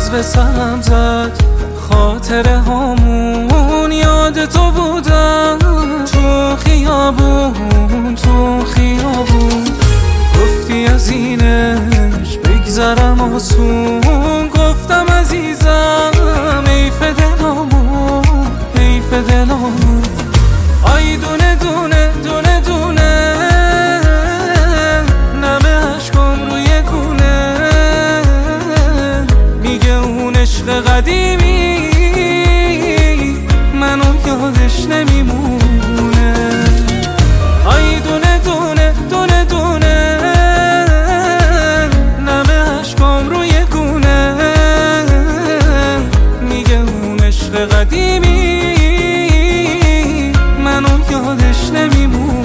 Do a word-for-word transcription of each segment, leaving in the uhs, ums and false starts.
باز به سرم زد خاطره هامون، یاد تو بودم تو خیابون تو خیابون. گفتی از اینش بگذرم آسون، گفتم عزیزم حیف دلامون حیف دلامون. آی دونه دونه دونه دونه نمه عشقم روی گونه، میگه اون عشق قدیمی منو یادش نمیمونه. آی دونه دونه دونه دونه نمه عشقم روی گونه، میگه اون عشق قدیمی منو یادش نمیمونه.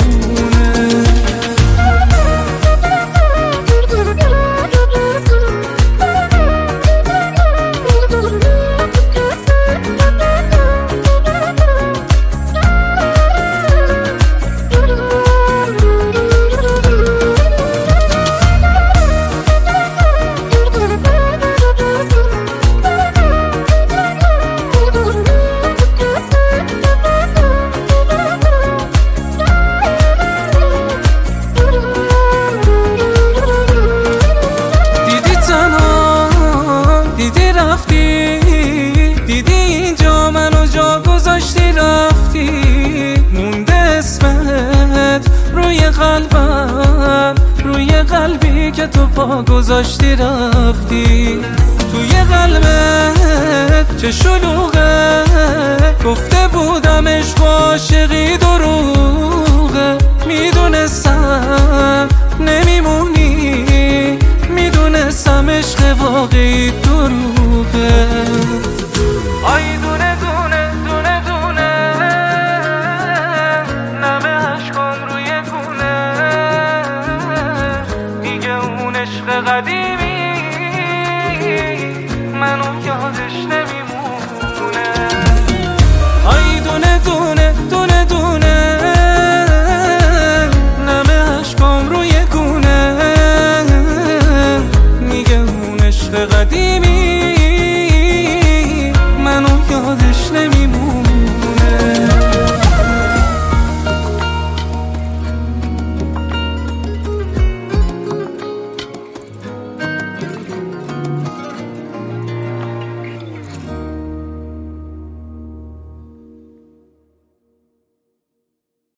دیدی اینجا منو جا گذاشتی رفتی، مونده اسمت روی قلبم روی قلبی که تو پا گذاشتی رفتی. توی قلبت چه شلوغه، گفته بودم عشق و عاشقی